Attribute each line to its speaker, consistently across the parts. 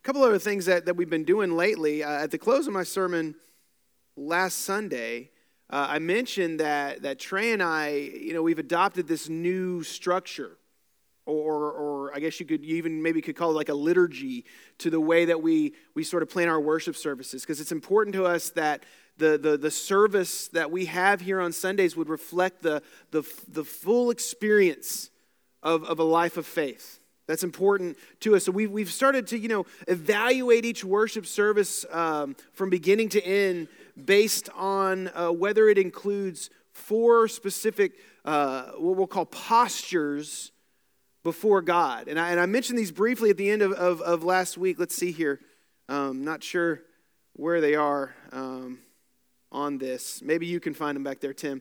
Speaker 1: couple other things that we've been doing lately. At the close of my sermon last Sunday, I mentioned that Trey and I, we've adopted this new structure, or I guess you could call it like a liturgy to the way that we sort of plan our worship services, because it's important to us that the service that we have here on Sundays would reflect the full experience of a life of faith. That's important to us. So we've started to, evaluate each worship service from beginning to end based on whether it includes 4 specific, what we'll call postures before God. And I mentioned these briefly at the end of last week. Let's see here. Not sure where they are on this. Maybe you can find them back there, Tim.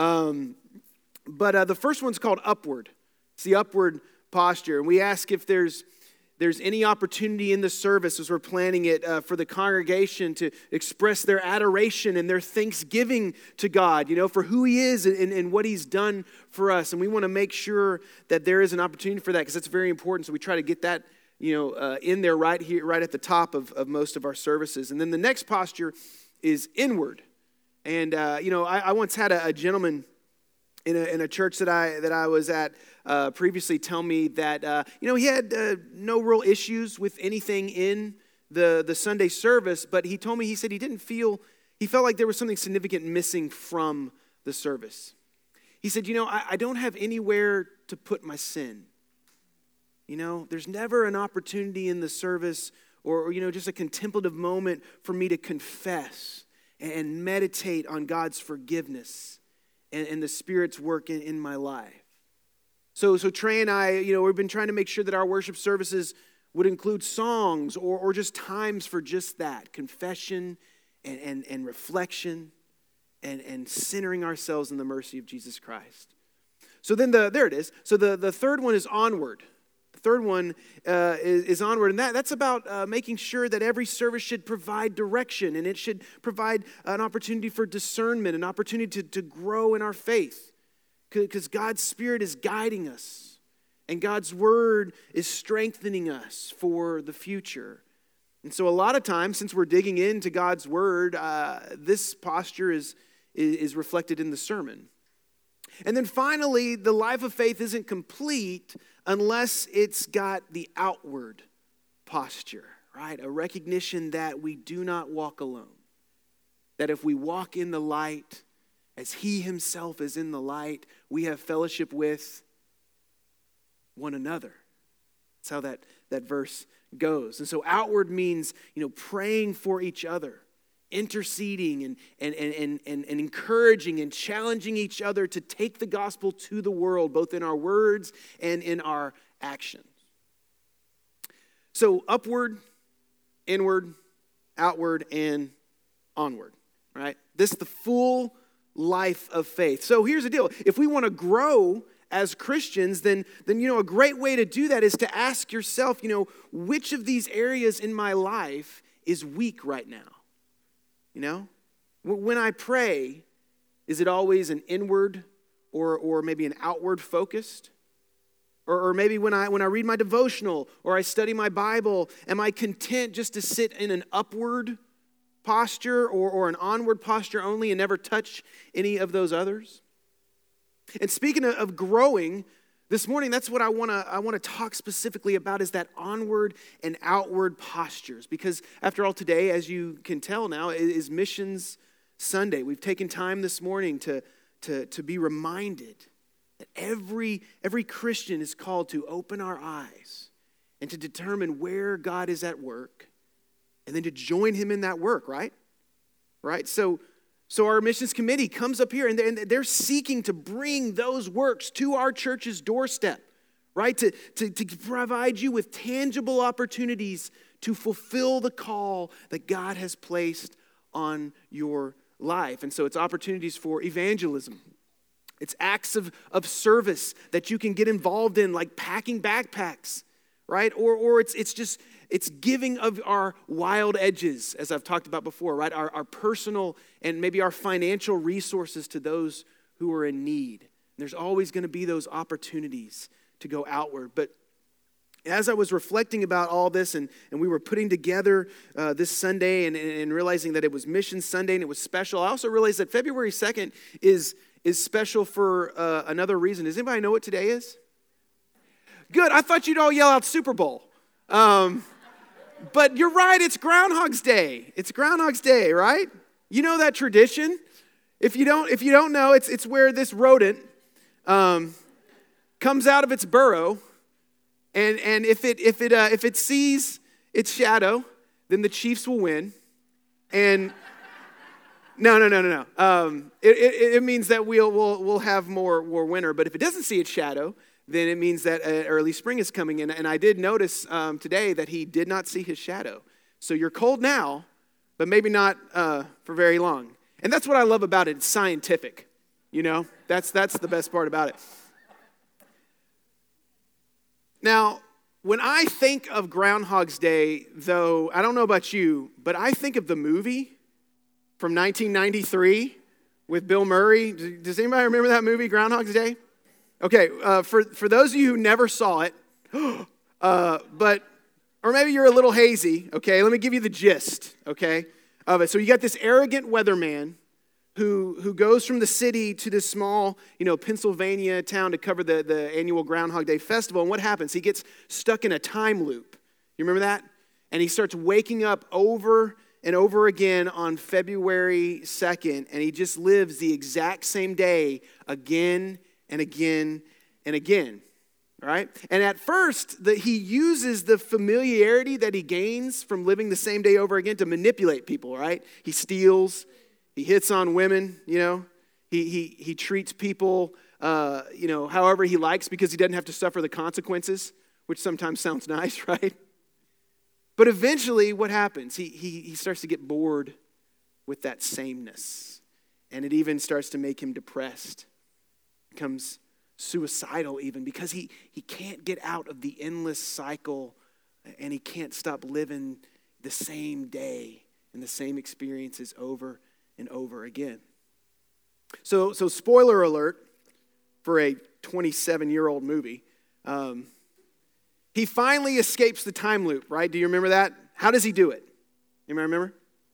Speaker 1: But the first one's called upward. It's the upward posture. And we ask if there's any opportunity in the service as we're planning it for the congregation to express their adoration and their thanksgiving to God, for who He is and what He's done for us. And we want to make sure that there is an opportunity for that, because that's very important. So we try to get that, in there right here, right at the top of most of our services. And then the next posture is inward. And I once had a gentleman in a church that I was at previously tell me that he had no real issues with anything in the Sunday service, but he told me, he said he felt like there was something significant missing from the service. He said, I don't have anywhere to put my sin. There's never an opportunity in the service or just a contemplative moment for me to confess and meditate on God's forgiveness and the Spirit's work in my life. So Trey and I, we've been trying to make sure that our worship services would include songs or just times for just that, confession and reflection and centering ourselves in the mercy of Jesus Christ. So then there it is. So the third one is onward. The third one is onward, and that's about making sure that every service should provide direction, and it should provide an opportunity for discernment, an opportunity to grow in our faith, because God's Spirit is guiding us, and God's Word is strengthening us for the future. And so a lot of times, since we're digging into God's Word, this posture is reflected in the sermon. And then finally, the life of faith isn't complete unless it's got the outward posture, right? A recognition that we do not walk alone. That if we walk in the light, as He Himself is in the light, we have fellowship with one another. That's how that verse goes. And so outward means, praying for each other, interceding and encouraging and challenging each other to take the gospel to the world, both in our words and in our actions. So upward, inward, outward, and onward, right? This is the full life of faith. So here's the deal. If we want to grow as Christians, then a great way to do that is to ask yourself, which of these areas in my life is weak right now? When I pray, is it always an inward or maybe an outward focused? Or maybe when I read my devotional or I study my Bible, am I content just to sit in an upward posture or an onward posture only and never touch any of those others? And speaking of growing, this morning, that's what I want to talk specifically about, is that onward and outward postures. Because after all, today, as you can tell now, is Missions Sunday. We've taken time this morning to be reminded that every Christian is called to open our eyes and to determine where God is at work, and then to join Him in that work, right? Right? So our missions committee comes up here and they're seeking to bring those works to our church's doorstep, right? To provide you with tangible opportunities to fulfill the call that God has placed on your life. And so it's opportunities for evangelism. It's acts of service that you can get involved in, like packing backpacks, right? Or it's giving of our wild edges, as I've talked about before, right? Our personal and maybe our financial resources to those who are in need. There's always going to be those opportunities to go outward. But as I was reflecting about all this and we were putting together this Sunday and realizing that it was Mission Sunday and it was special, I also realized that February 2nd is special for another reason. Does anybody know what today is? Good. I thought you'd all yell out Super Bowl. But you're right, it's Groundhog's Day. It's Groundhog's Day, right? You know that tradition? If you don't know, it's where this rodent comes out of its burrow. And if it sees its shadow, then the Chiefs will win. And no. It means that we'll have more winter. But if it doesn't see its shadow, then it means that early spring is coming in. And I did notice today that he did not see his shadow. So you're cold now, but maybe not for very long. And that's what I love about it. It's scientific. You know, that's the best part about it. Now, when I think of Groundhog's Day, though, I don't know about you, but I think of the movie from 1993 with Bill Murray. Does anybody remember that movie, Groundhog's Day? Okay, for those of you who never saw it, or maybe you're a little hazy, okay, let me give you the gist, okay, of it. So you got this arrogant weatherman who goes from the city to this small, Pennsylvania town to cover the annual Groundhog Day festival. And what happens? He gets stuck in a time loop. You remember that? And he starts waking up over and over again on February 2nd, and he just lives the exact same day again and again and again. All right? And at first, he uses the familiarity that he gains from living the same day over again to manipulate people, right? He steals. He hits on women, He treats people, however he likes because he doesn't have to suffer the consequences, which sometimes sounds nice, right? But eventually, what happens? He starts to get bored with that sameness, and it even starts to make him depressed. Becomes suicidal even because he can't get out of the endless cycle, and he can't stop living the same day and the same experiences over and over again. So spoiler alert for a 27-year-old movie. He finally escapes the time loop, right? Do you remember that? How does he do it? Anybody remember?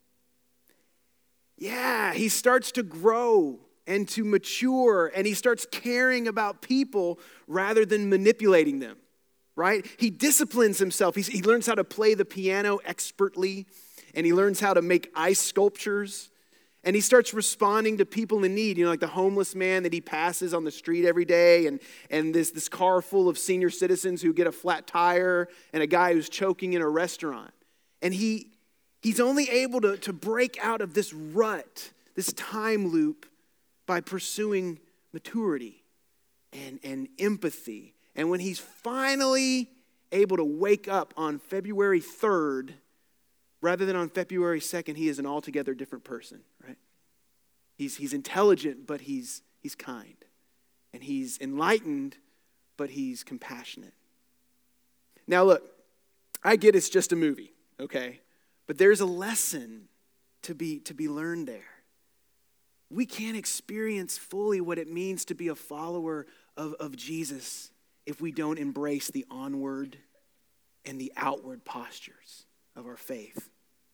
Speaker 1: Yeah, he starts to grow and to mature, and he starts caring about people rather than manipulating them, right? He disciplines himself. He learns how to play the piano expertly, and he learns how to make ice sculptures. And he starts responding to people in need, like the homeless man that he passes on the street every day, and this car full of senior citizens who get a flat tire, and a guy who's choking in a restaurant. And he's only able to break out of this rut, this time loop, by pursuing maturity and empathy. And when he's finally able to wake up on February 3rd, rather than on February 2nd, he is an altogether different person, right? He's intelligent, but he's kind. And he's enlightened, but he's compassionate. Now look, I get it's just a movie, okay? But there's a lesson to be learned there. We can't experience fully what it means to be a follower of Jesus if we don't embrace the onward and the outward postures of our faith.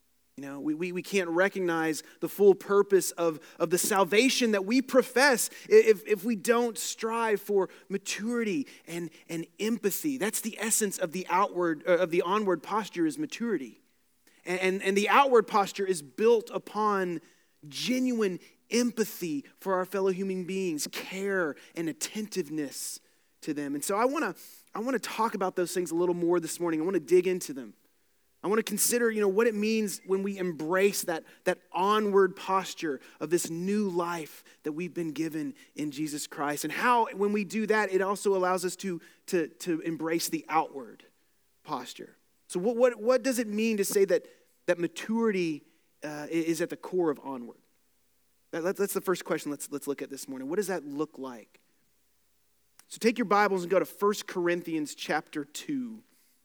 Speaker 1: We can't recognize the full purpose of the salvation that we profess if we don't strive for maturity and empathy. That's the essence of the onward posture is maturity. And the outward posture is built upon genuine empathy for our fellow human beings, care and attentiveness to them. And so I want to talk about those things a little more this morning. I want to dig into them. I want to consider, what it means when we embrace that onward posture of this new life that we've been given in Jesus Christ, and how, when we do that, it also allows us to embrace the outward posture. So what does it mean to say that maturity is at the core of onward? That's the first question let's look at this morning. What does that look like? So take your Bibles and go to 1 Corinthians chapter 2.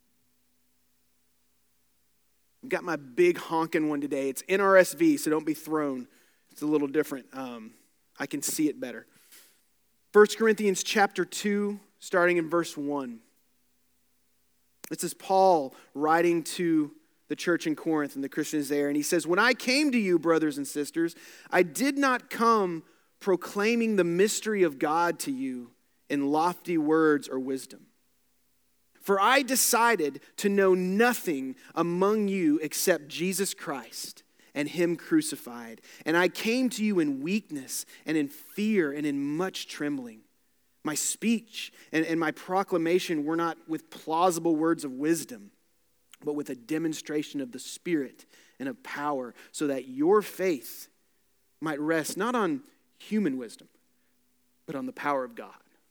Speaker 1: I've got my big honking one today. It's NRSV, so don't be thrown. It's a little different. I can see it better. 1 Corinthians chapter 2, starting in verse 1. This is Paul writing to the church in Corinth and the Christians there. And he says, when I came to you, brothers and sisters, I did not come proclaiming the mystery of God to you in lofty words or wisdom. For I decided to know nothing among you except Jesus Christ and him crucified. And I came to you in weakness and in fear and in much trembling. My speech and my proclamation were not with plausible words of wisdom, but with a demonstration of the Spirit and of power, so that your faith might rest not on human wisdom, but on the power of God.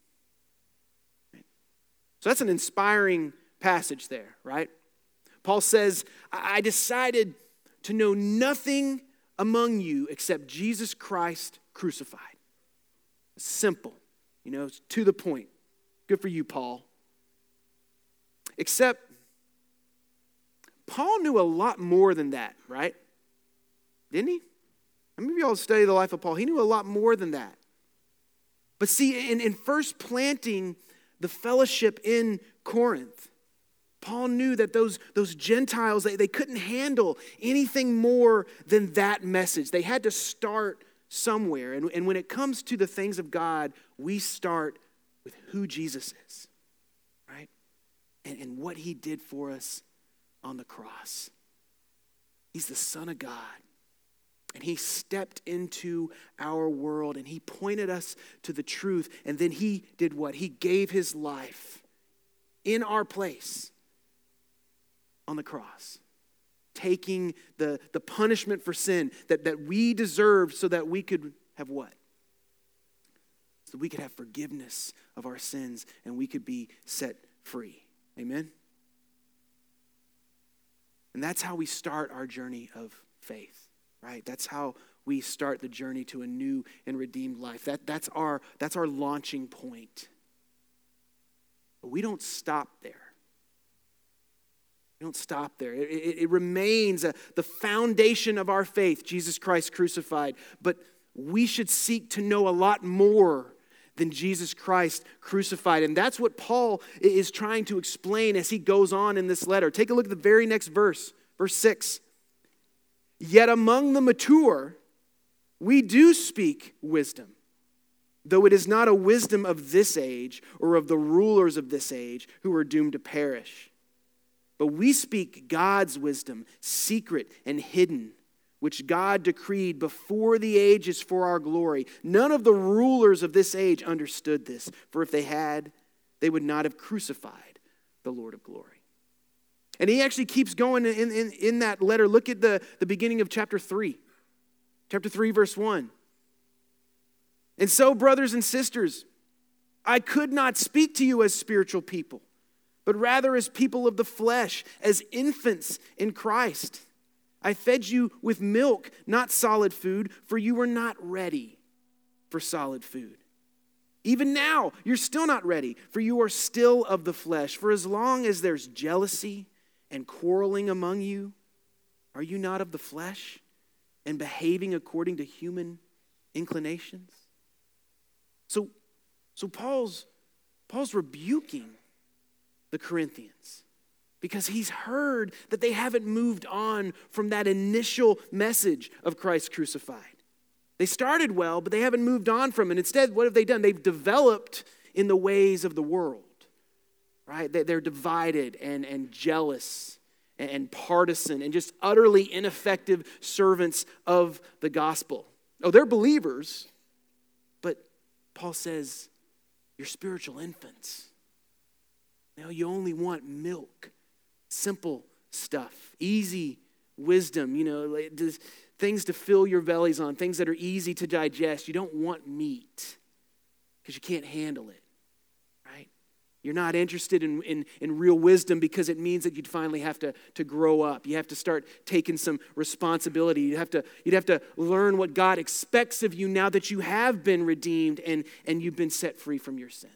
Speaker 1: So that's an inspiring passage there, right? Paul says, I decided to know nothing among you except Jesus Christ crucified. Simple, it's to the point. Good for you, Paul. Except Paul knew a lot more than that, right? Didn't he? Maybe y'all study the life of Paul. He knew a lot more than that. But see, in first planting the fellowship in Corinth, Paul knew that those Gentiles, they couldn't handle anything more than that message. They had to start somewhere. And when it comes to the things of God, we start with who Jesus is, right? And what he did for us on the cross. He's the Son of God. And he stepped into our world and he pointed us to the truth. And then he did what? He gave his life in our place on the cross, taking the punishment for sin that we deserved so that we could have what? So we could have forgiveness of our sins and we could be set free. Amen? And that's how we start our journey of faith. Right? That's how we start the journey to a new and redeemed life. That's our launching point. But we don't stop there. We don't stop there. It remains the foundation of our faith, Jesus Christ crucified. But we should seek to know a lot more than Jesus Christ crucified. And that's what Paul is trying to explain as he goes on in this letter. Take a look at the very next verse, verse 6. Yet among the mature, we do speak wisdom, though it is not a wisdom of this age or of the rulers of this age who are doomed to perish. But we speak God's wisdom, secret and hidden, which God decreed before the ages for our glory. None of the rulers of this age understood this, for if they had, they would not have crucified the Lord of glory. And he actually keeps going in that letter. Look at the beginning of chapter 3. Chapter 3, verse 1. And so, brothers and sisters, I could not speak to you as spiritual people, but rather as people of the flesh, as infants in Christ. I fed you with milk, not solid food, for you were not ready for solid food. Even now, you're still not ready, for you are still of the flesh. For as long as there's jealousy and quarreling among you, are you not of the flesh and behaving according to human inclinations? So Paul's rebuking the Corinthians because he's heard that they haven't moved on from that initial message of Christ crucified. They started well, but they haven't moved on from it. Instead, what have they done? They've developed in the ways of the world. Right? They're divided and jealous and partisan and just utterly ineffective servants of the gospel. Oh, they're believers, but Paul says, you're spiritual infants. Now you only want milk, simple stuff, easy wisdom, things to fill your bellies on, things that are easy to digest. You don't want meat because you can't handle it. You're not interested in real wisdom because it means that you'd finally have to grow up. You have to start taking some responsibility. You'd have to learn what God expects of you now that you have been redeemed and you've been set free from your sins.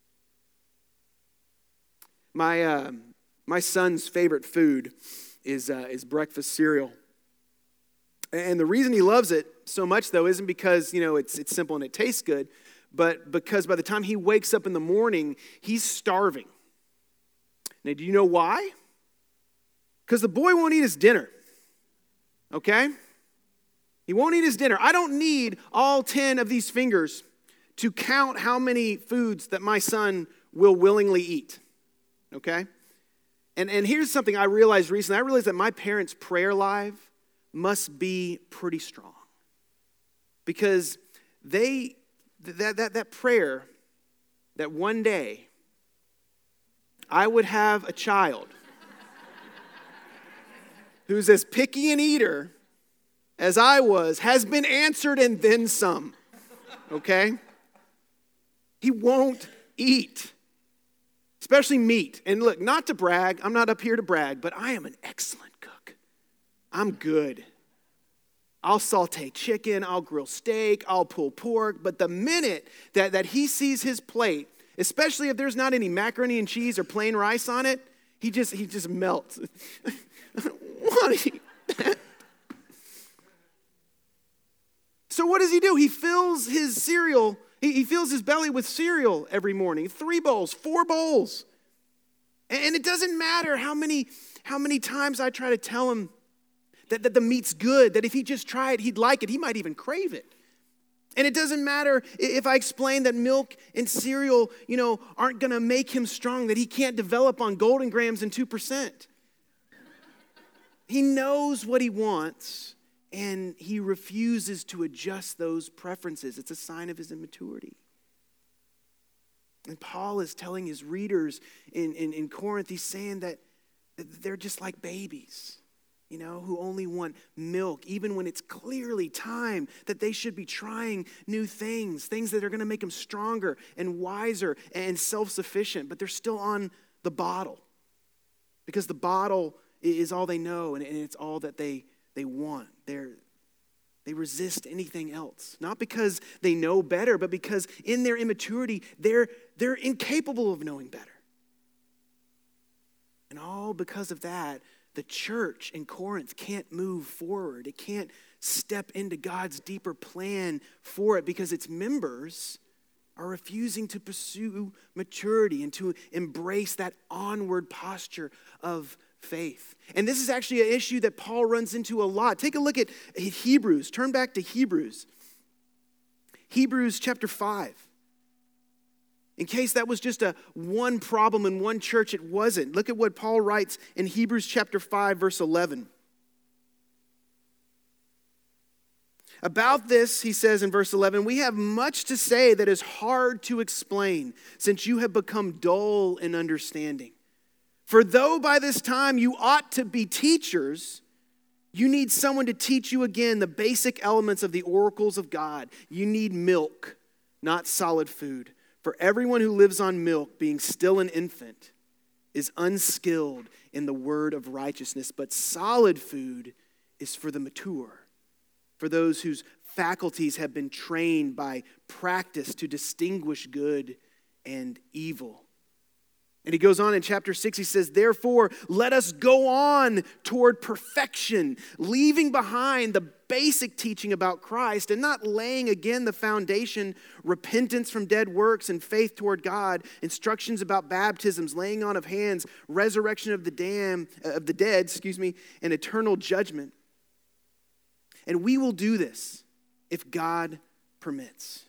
Speaker 1: My son's favorite food is breakfast cereal. And the reason he loves it so much, though, isn't because it's simple and it tastes good, but because by the time he wakes up in the morning, he's starving. Now, do you know why? Because the boy won't eat his dinner, okay? He won't eat his dinner. I don't need all 10 of these fingers to count how many foods that my son will willingly eat, okay? And here's something I realized recently. I realized that my parents' prayer life must be pretty strong. Because that prayer, that one day I would have a child who's as picky an eater as I was, has been answered and then some, okay? He won't eat, especially meat. And look, not to brag, I'm not up here to brag, but I am an excellent cook. I'm good. I'll saute chicken, I'll grill steak, I'll pull pork, but the minute that he sees his plate, especially if there's not any macaroni and cheese or plain rice on it, he just melts. What? So what does he do? He fills his cereal, he fills his belly with cereal every morning. 3 bowls, 4 bowls. And it doesn't matter how many times I try to tell him that the meat's good, that if he just tried it, he'd like it. He might even crave it. And it doesn't matter if I explain that milk and cereal, aren't going to make him strong, that he can't develop on Golden Grams and 2%. He knows what he wants, and he refuses to adjust those preferences. It's a sign of his immaturity. And Paul is telling his readers in Corinth, he's saying that they're just like babies, who only want milk, even when it's clearly time that they should be trying new things that are going to make them stronger and wiser and self-sufficient, but they're still on the bottle because the bottle is all they know and it's all that they want. They resist anything else, not because they know better, but because in their immaturity, they're incapable of knowing better. And all because of that, the church in Corinth can't move forward. It can't step into God's deeper plan for it because its members are refusing to pursue maturity and to embrace that onward posture of faith. And this is actually an issue that Paul runs into a lot. Take a look at Hebrews. Turn back to Hebrews. Hebrews chapter 5. In case that was just one problem in one church, it wasn't. Look at what Paul writes in Hebrews chapter 5, verse 11. About this, he says in verse 11, we have much to say that is hard to explain, since you have become dull in understanding. For though by this time you ought to be teachers, you need someone to teach you again the basic elements of the oracles of God. You need milk, not solid food. For everyone who lives on milk, being still an infant, is unskilled in the word of righteousness. But solid food is for the mature, for those whose faculties have been trained by practice to distinguish good and evil. And he goes on in chapter 6, he says, therefore, let us go on toward perfection, leaving behind the basic teaching about Christ and not laying again the foundation, repentance from dead works and faith toward God, instructions about baptisms, laying on of hands, resurrection of the dead, and eternal judgment. And we will do this if God permits.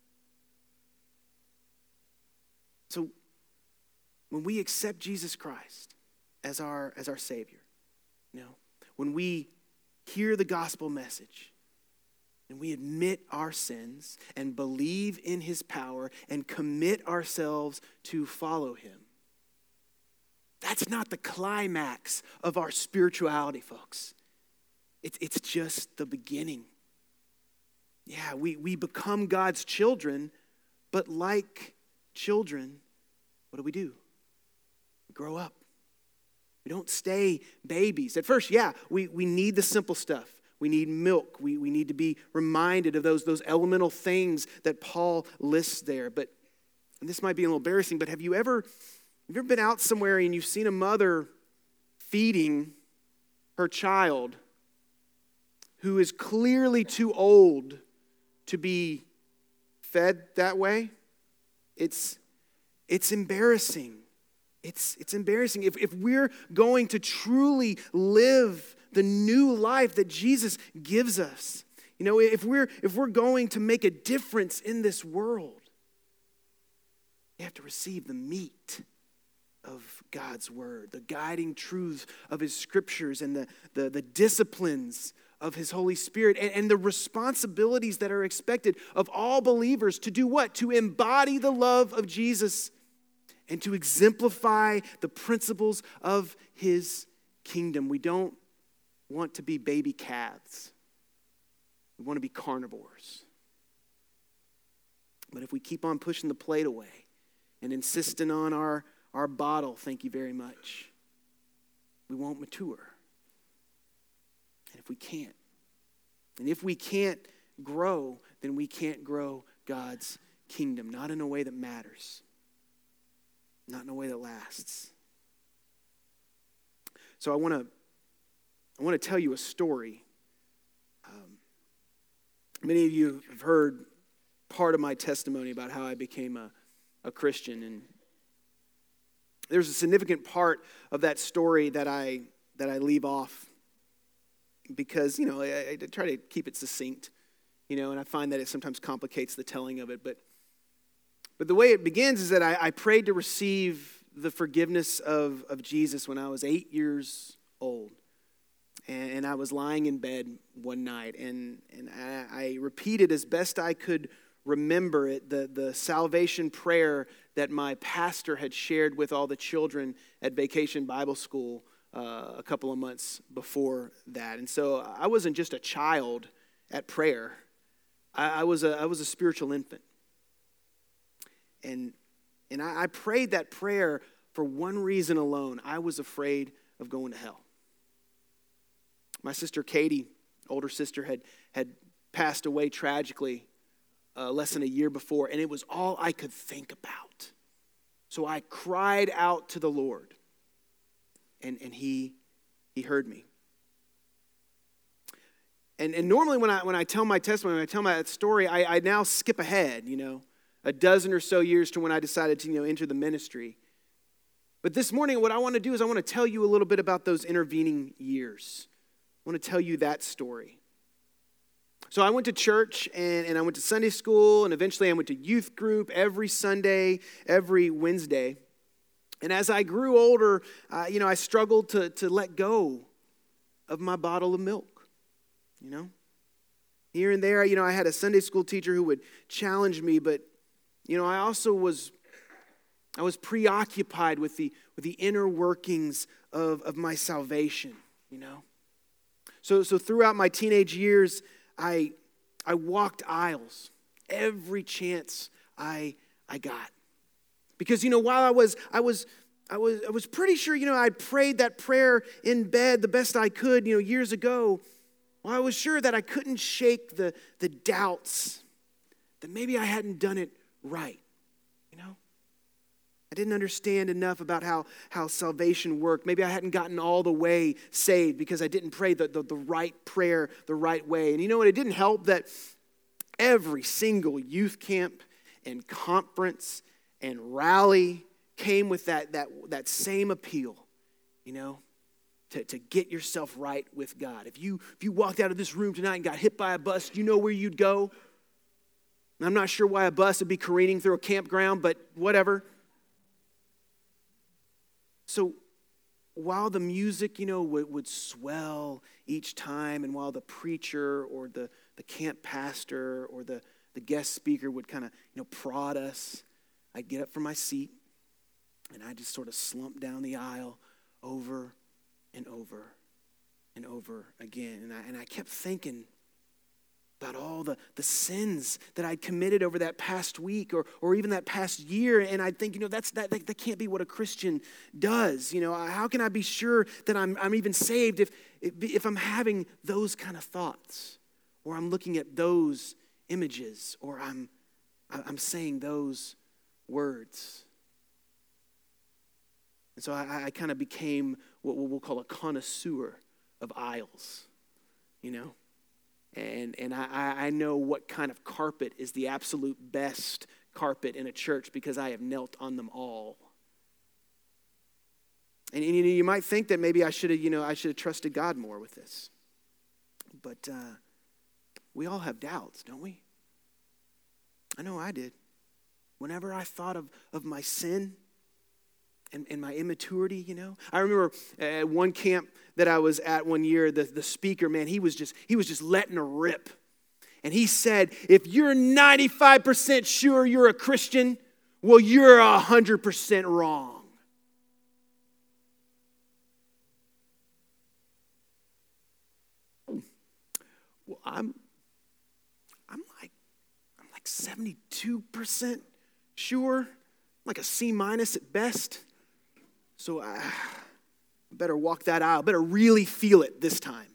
Speaker 1: So, when we accept Jesus Christ as our Savior, when we hear the gospel message and we admit our sins and believe in his power and commit ourselves to follow him, that's not the climax of our spirituality, folks. It's just the beginning. Yeah, we become God's children, but like children, what do? Grow up. We don't stay babies. At first, we need the simple stuff. We need milk. We need to be reminded of those elemental things that Paul lists there. But, and this might be a little embarrassing, but have you ever been out somewhere and you've seen a mother feeding her child who is clearly too old to be fed that way? It's embarrassing. It's embarrassing. If we're going to truly live the new life that Jesus gives us, if we're going to make a difference in this world, we have to receive the meat of God's word, the guiding truths of his scriptures, and the disciplines of his Holy Spirit, and the responsibilities that are expected of all believers to do what? To embody the love of Jesus and to exemplify the principles of his kingdom. We don't want to be baby calves. We want to be carnivores. But if we keep on pushing the plate away and insisting on our bottle, thank you very much, we won't mature. And if we can't grow, then we can't grow God's kingdom, not in a way that matters, not in a way that lasts. So I want to tell you a story. Many of you have heard part of my testimony about how I became a Christian, and there's a significant part of that story that I leave off because, I try to keep it succinct, and I find that it sometimes complicates the telling of it. But the way it begins is that I prayed to receive the forgiveness of Jesus when I was 8 years old. And I was lying in bed one night, and I repeated as best I could remember it, the salvation prayer that my pastor had shared with all the children at Vacation Bible School a couple of months before that. And so I wasn't just a child at prayer. I was a spiritual infant. And I prayed that prayer for one reason alone. I was afraid of going to hell. My sister Katie, older sister, had passed away tragically less than a year before, and it was all I could think about. So I cried out to the Lord, and he heard me. And normally when I tell my testimony, when I tell my story, I now skip ahead, a dozen or so years to when I decided to enter the ministry. But this morning, what I want to do is I want to tell you a little bit about those intervening years. I want to tell you that story. So I went to church, and I went to Sunday school, and eventually I went to youth group every Sunday, every Wednesday. And as I grew older, I struggled to let go of my bottle of milk, Here and there, I had a Sunday school teacher who would challenge me, but, I also was preoccupied with the inner workings of my salvation, So throughout my teenage years, I walked aisles every chance I got. Because, while I was pretty sure, I'd prayed that prayer in bed the best I could, years ago. Well, I was sure that I couldn't shake the doubts that maybe I hadn't done it right, I didn't understand enough about how salvation worked. Maybe I hadn't gotten all the way saved because I didn't pray the right prayer the right way. And it didn't help that every single youth camp and conference and rally came with that same appeal, to get yourself right with God. If you walked out of this room tonight and got hit by a bus, you know where you'd go? And I'm not sure why a bus would be careening through a campground, but whatever. So while the music, would swell each time, and while the preacher or the camp pastor or the guest speaker would kind of, prod us, I'd get up from my seat, and I'd just sort of slump down the aisle over and over and over again. And I kept thinking about all the sins that I'd committed over that past week or even that past year. And I'd think, that can't be what a Christian does. How can I be sure that I'm even saved if I'm having those kind of thoughts, or I'm looking at those images, or I'm saying those words? And so I kind of became what we'll call a connoisseur of aisles, And I know what kind of carpet is the absolute best carpet in a church because I have knelt on them all. And you might think that maybe I should have trusted God more with this. But we all have doubts, don't we? I know I did. Whenever I thought of my sin and my immaturity, I remember at one camp that I was at one year, the speaker, man, he was just letting a rip. And he said, if you're 95% sure you're a Christian, well, you're 100% wrong. Well, I'm like 72% sure, like a C- at best. So I better walk that aisle, better really feel it this time.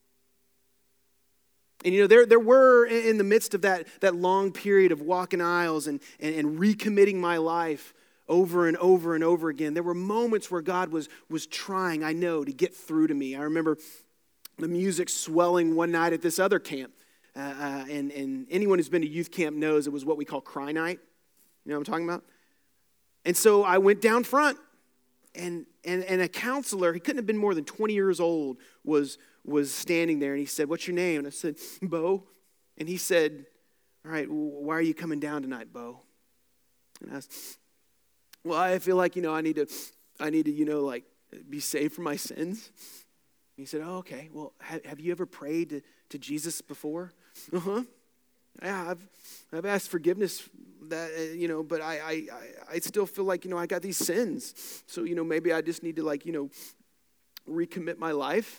Speaker 1: And there were, in the midst of that long period of walking aisles and recommitting my life over and over and over again, there were moments where God was trying, I know, to get through to me. I remember the music swelling one night at this other camp. And anyone who's been to youth camp knows it was what we call cry night. You know what I'm talking about? And so I went down front, and a counselor, he couldn't have been more than 20 years old, was standing there, and he said, "What's your name?" And I said, "Bo." And he said, "All right, why are you coming down tonight, Bo?" And I was, "Well, I feel like, I need to, be saved from my sins." And he said, "Oh, okay. Well, have you ever prayed to Jesus before?" "Uh-huh. Yeah, I've asked forgiveness that, but I still feel like, I got these sins. So, maybe I just need to recommit my life."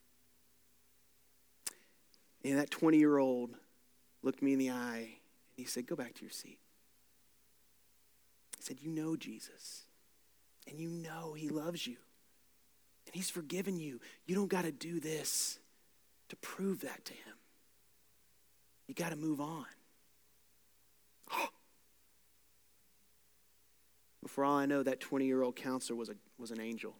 Speaker 1: And that 20-year-old looked me in the eye and he said, "Go back to your seat." He said, "You know Jesus, and you know he loves you, and he's forgiven you. You don't got to do this to prove that to him. You got to move on." But for all I know, that 20-year-old counselor was an angel.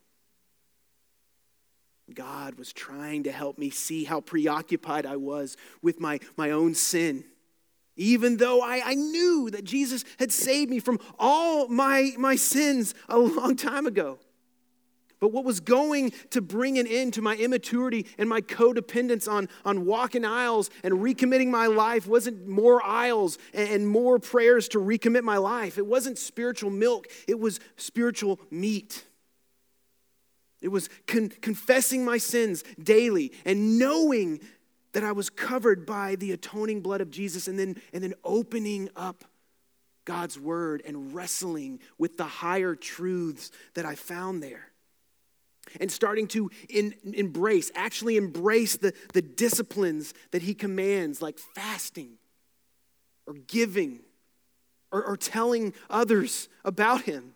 Speaker 1: God was trying to help me see how preoccupied I was with my own sin. Even though I knew that Jesus had saved me from all my sins a long time ago. But what was going to bring an end to my immaturity and my codependence on walking aisles and recommitting my life wasn't more aisles and more prayers to recommit my life. It wasn't spiritual milk. It was spiritual meat. It was confessing my sins daily and knowing that I was covered by the atoning blood of Jesus, and then opening up God's word and wrestling with the higher truths that I found there. And starting to embrace the disciplines that he commands, like fasting or giving or telling others about him.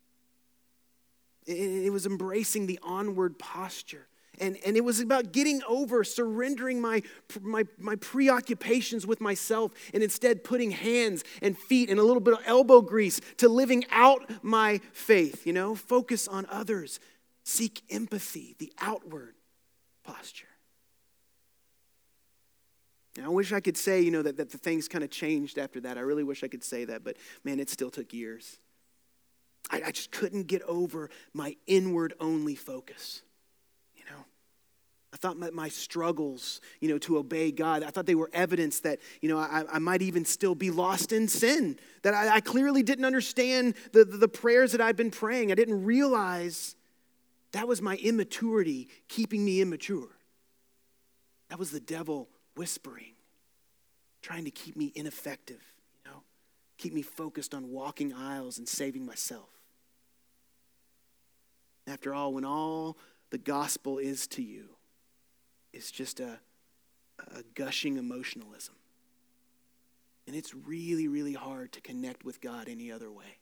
Speaker 1: It was embracing the onward posture. And it was about getting over, surrendering my preoccupations with myself, and instead putting hands and feet and a little bit of elbow grease to living out my faith. Focus on others. Seek empathy, the outward posture. Now, I wish I could say, that the things kind of changed after that. I really wish I could say that, but man, it still took years. I just couldn't get over my inward-only focus. I thought my struggles, to obey God, I thought they were evidence that, I might even still be lost in sin, that I clearly didn't understand the prayers that I've been praying. I didn't realize that was my immaturity keeping me immature. That was the devil whispering, trying to keep me ineffective, keep me focused on walking aisles and saving myself. After all, when all the gospel is to you, it's just a gushing emotionalism. And it's really, really hard to connect with God any other way.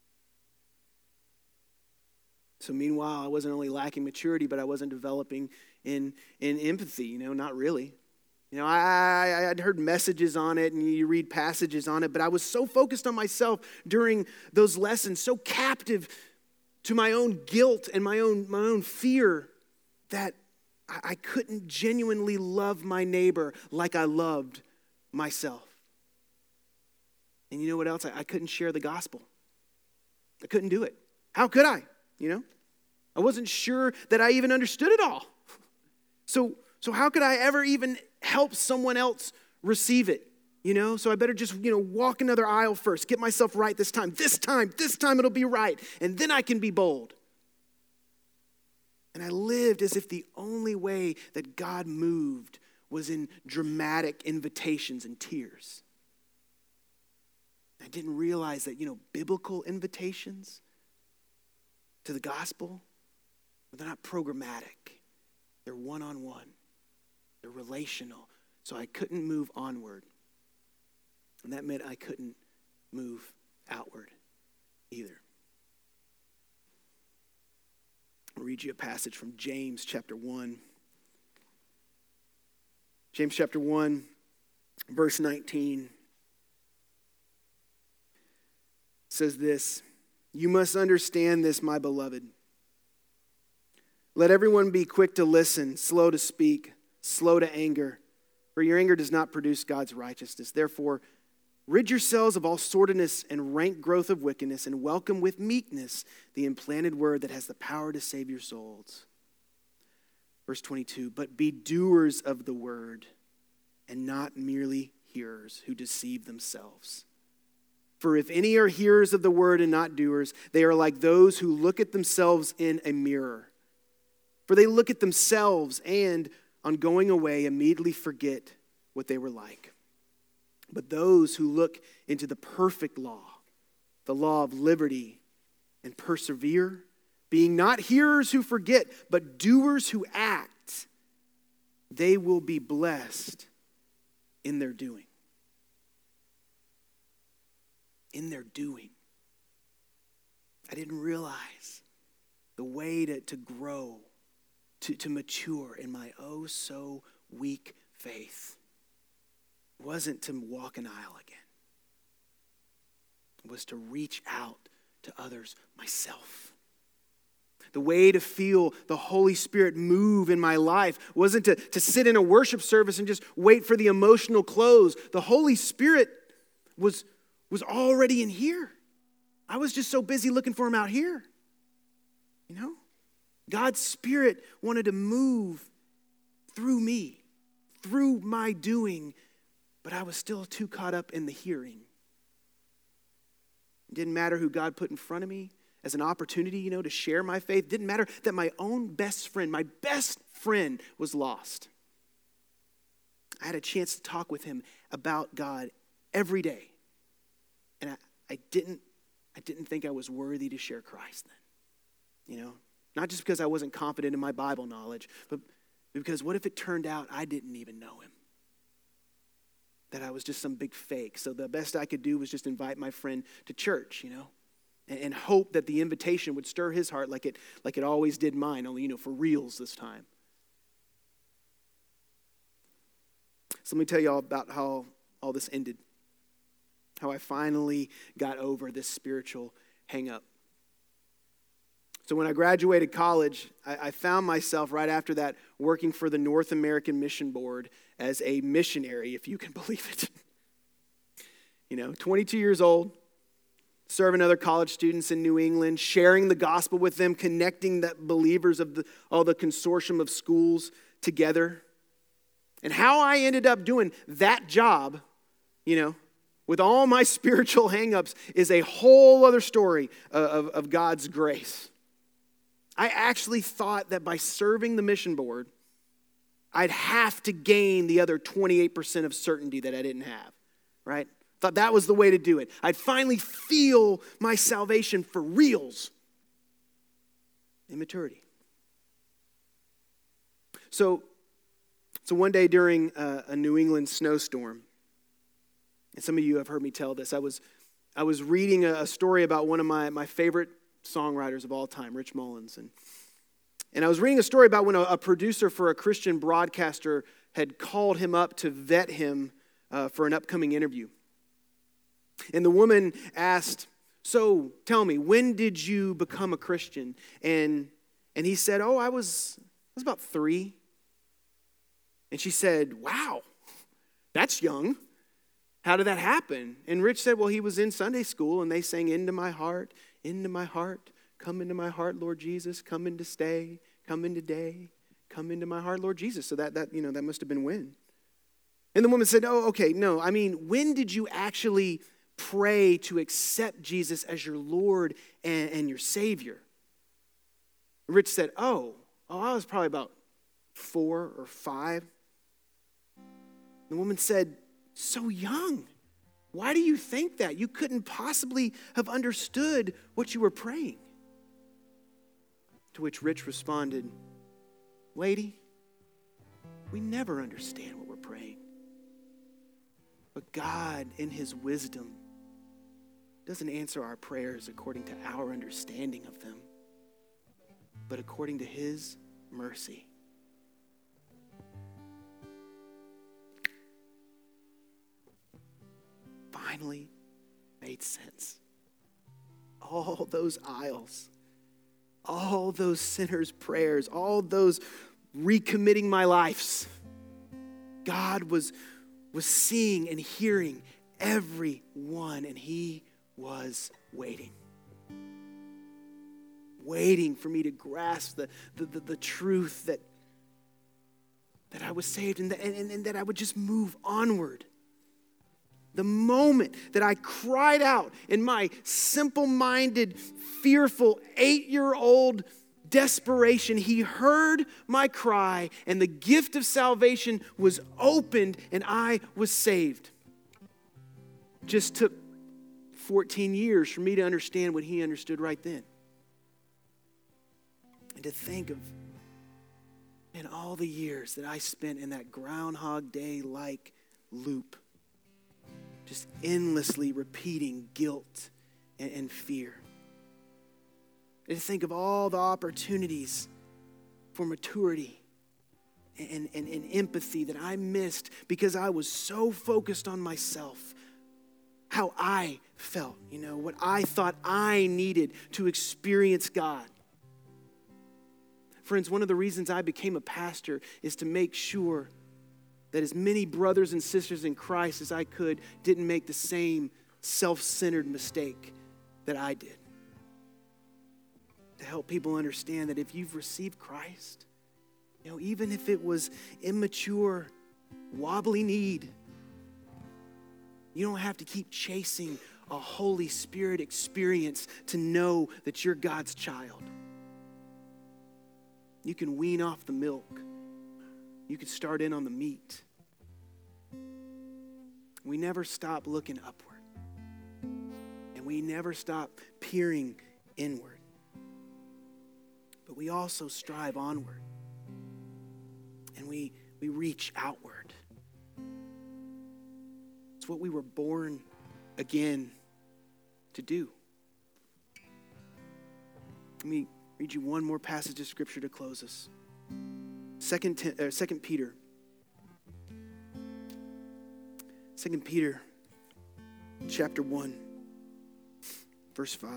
Speaker 1: So meanwhile, I wasn't only lacking maturity, but I wasn't developing in empathy, not really. I'd heard messages on it and you read passages on it, but I was so focused on myself during those lessons, so captive to my own guilt and my own fear that I couldn't genuinely love my neighbor like I loved myself. And you know what else? I couldn't share the gospel. I couldn't do it. How could I? I I wasn't sure that I even understood it all. So how could I ever even help someone else receive it? So I better just, walk another aisle first, get myself right this time. This time it'll be right. And then I can be bold. And I lived as if the only way that God moved was in dramatic invitations and tears. I didn't realize that, biblical invitations to the gospel, they're not programmatic. They're one-on-one. They're relational. So I couldn't move onward. And that meant I couldn't move outward either. I'll read you a passage from James chapter 1. James chapter 1, verse 19 says this, "You must understand this, my beloved. Let everyone be quick to listen, slow to speak, slow to anger, for your anger does not produce God's righteousness. Therefore, rid yourselves of all sordidness and rank growth of wickedness, and welcome with meekness the implanted word that has the power to save your souls." Verse 22, "But be doers of the word, and not merely hearers who deceive themselves. For if any are hearers of the word and not doers, they are like those who look at themselves in a mirror. For they look at themselves and, on going away, immediately forget what they were like. But those who look into the perfect law, the law of liberty, and persevere, being not hearers who forget, but doers who act, they will be blessed in their doing." In their doing. I didn't realize the way to grow, to mature in my oh so weak faith wasn't to walk an aisle again. It was to reach out to others myself. The way to feel the Holy Spirit move in my life wasn't to sit in a worship service and just wait for the emotional close. The Holy Spirit was already in here. I was just so busy looking for him out here. God's Spirit wanted to move through me, through my doing, but I was still too caught up in the hearing. It didn't matter who God put in front of me as an opportunity, to share my faith. It didn't matter that my best friend was lost. I had a chance to talk with him about God every day. And I didn't think I was worthy to share Christ then. Not just because I wasn't confident in my Bible knowledge, but because what if it turned out I didn't even know him? That I was just some big fake. So the best I could do was just invite my friend to church, and hope that the invitation would stir his heart like it always did mine, only, for reals this time. So let me tell you all about how all this ended. How I finally got over this spiritual hang-up. So when I graduated college, I found myself right after that working for the North American Mission Board as a missionary, if you can believe it. 22 years old, serving other college students in New England, sharing the gospel with them, connecting the believers of all the consortium of schools together. And how I ended up doing that job, with all my spiritual hang-ups is a whole other story of God's grace. I actually thought that by serving the mission board, I'd have to gain the other 28% of certainty that I didn't have, right? Thought that was the way to do it. I'd finally feel my salvation for reals. Immaturity. So one day during a New England snowstorm, and some of you have heard me tell this, I was reading a story about one of my favorite songwriters of all time, Rich Mullins. And I was reading a story about when a producer for a Christian broadcaster had called him up to vet him for an upcoming interview. And the woman asked, "So tell me, when did you become a Christian?" And he said, "Oh, I was about 3. And she said, "Wow, that's young. How did that happen?" And Rich said, "Well, he was in Sunday school and they sang 'Into my heart, Come into my heart, Lord Jesus. Come in to stay. Come in today. Come into my heart, Lord Jesus. So that must have been when. And the woman said, oh, okay, no. I mean, when did you actually pray to accept Jesus as your Lord and your Savior? Rich said, I was probably about 4 or 5. The woman said, so young. Why do you think that? You couldn't possibly have understood what you were praying. To which Rich responded, lady, we never understand what we're praying. But God, in his wisdom, doesn't answer our prayers according to our understanding of them, but according to his mercy. Finally made sense. All those aisles, all those sinners' prayers, all those recommitting my lives, God was seeing and hearing every one, and he was waiting for me to grasp the truth that I was saved and that I would just move onward. The moment that I cried out in my simple-minded, fearful 8-year-old desperation, he heard my cry, and the gift of salvation was opened, and I was saved. Just took 14 years for me to understand what he understood right then. And to think of all the years that I spent in that Groundhog Day-like loop, just endlessly repeating guilt and fear. And to think of all the opportunities for maturity and empathy that I missed because I was so focused on myself, how I felt, what I thought I needed to experience God. Friends, one of the reasons I became a pastor is to make sure that as many brothers and sisters in Christ as I could didn't make the same self-centered mistake that I did. To help people understand that if you've received Christ, even if it was immature, wobbly need, you don't have to keep chasing a Holy Spirit experience to know that you're God's child. You can wean off the milk. You can start in on the meat. We never stop looking upward. And we never stop peering inward. But we also strive onward. And we reach outward. It's what we were born again to do. Let me read you one more passage of Scripture to close us. 2 Peter. 2 Peter chapter 1, verse 5.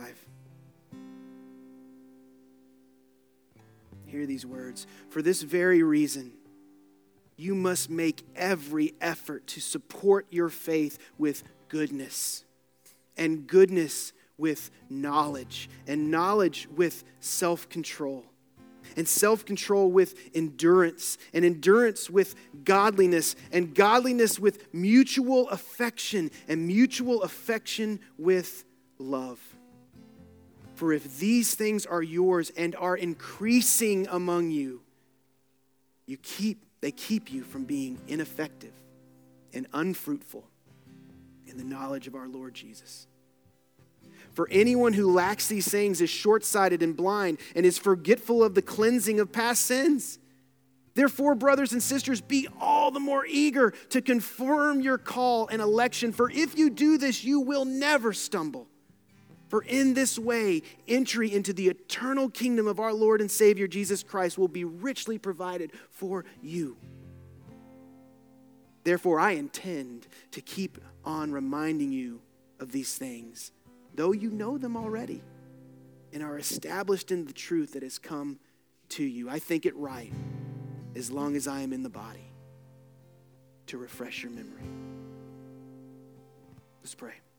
Speaker 1: Hear these words. For this very reason, you must make every effort to support your faith with goodness, and goodness with knowledge, and knowledge with self-control, and self-control with endurance, and endurance with godliness, and godliness with mutual affection, and mutual affection with love. For if these things are yours and are increasing among you, they keep you from being ineffective and unfruitful in the knowledge of our Lord Jesus. For anyone who lacks these things is short-sighted and blind and is forgetful of the cleansing of past sins. Therefore, brothers and sisters, be all the more eager to confirm your call and election, for if you do this, you will never stumble. For in this way, entry into the eternal kingdom of our Lord and Savior Jesus Christ will be richly provided for you. Therefore, I intend to keep on reminding you of these things, though you know them already and are established in the truth that has come to you. I think it right, as long as I am in the body, to refresh your memory. Let's pray.